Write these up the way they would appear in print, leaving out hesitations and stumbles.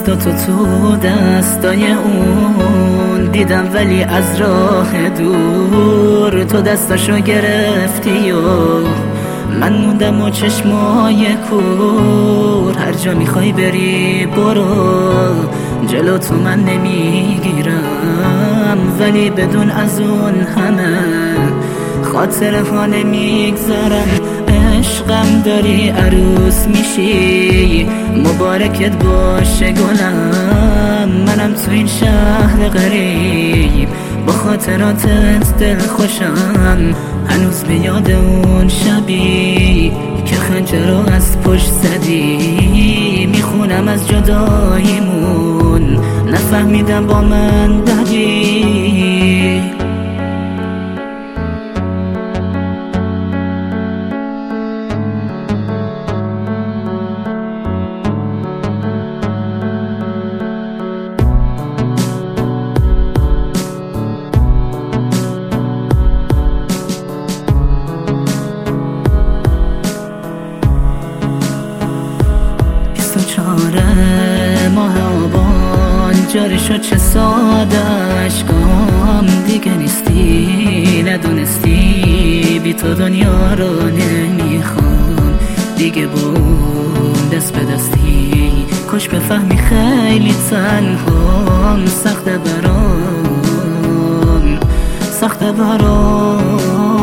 دستاتو تو دستای اون دیدم، ولی از راه دور تو دستاشو گرفتی و من موندم و چشمای کور. هر جا میخوای بری برو، جلو تو من نمیگیرم، ولی بدون از اون همه خاطره ها نمیگذارم. عشقم داری عروس میشی، مبارکت باشه گلم. منم تو این شهر غریب با خاطراتت دل خوشم، هنوز به یاد اون شبی که خنجر رو از پشت زدی. میخونم از جداییمون، نفهمیدم با من داری. ماه آبان جاری شد، چه ساده عشقام دیگه نیستی. ندونستی بی تو دنیا رو نمیخوام دیگه، بود دست به دستی. کاش بفهمی خیلی تنهام، سخته برام، سخته برام.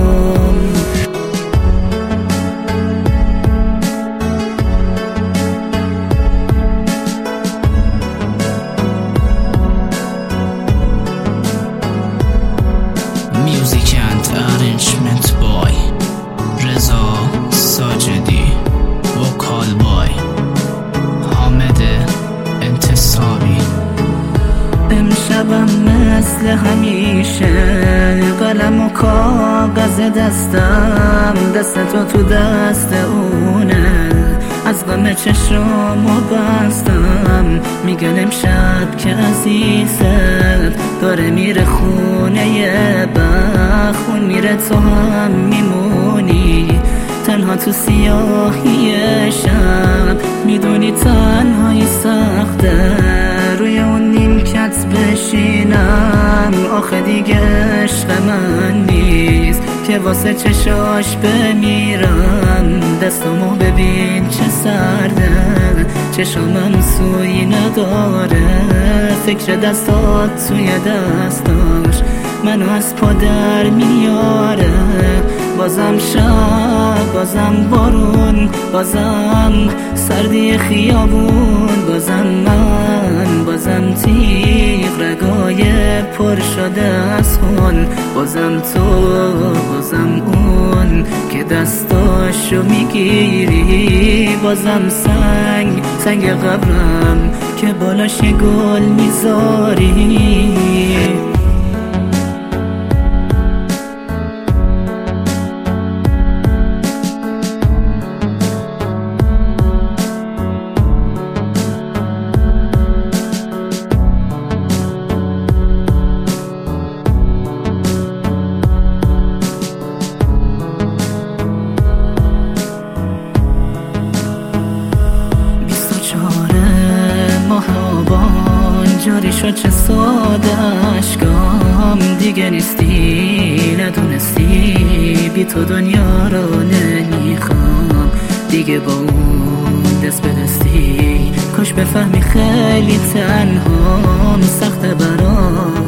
Music and arrangement by رضا ساجدی، وکال بای حامد انتصابی. امشبم مثل همیشه قلم و کاغذ دستم، دست تو دست اونه. از غم چشمو بستم، میگن امشب که عزیزت داره میره خونه بخون میره، تو هم میمونی تنها تو سیاهی شب. میدونی تنهایی سخته، روی اون نیمکت بشینم. آخه دیگه عشق من نیست که واسه چشاش بمیرم. دستمو ببین چه سرده، چشامم سوی نداره. فکر دستات توی دستاش منو از پا در میاره. بازم شب، بازم بارون، بازم سردی خیابون، بازم من، بازم تیغ رگای پر شده از خون. بازم تو، بازم اون که دستاشو میگیری. بازم سنگ، سنگ قبرم که بالاش گل میذاری. جاری شد، چه ساده عشقام دیگه نیستی. ندونستی بی تو دنیا رو نمیخوام دیگه، با اون دست به دستی. کاش بفهمی خیلی تنهام، سخته برام.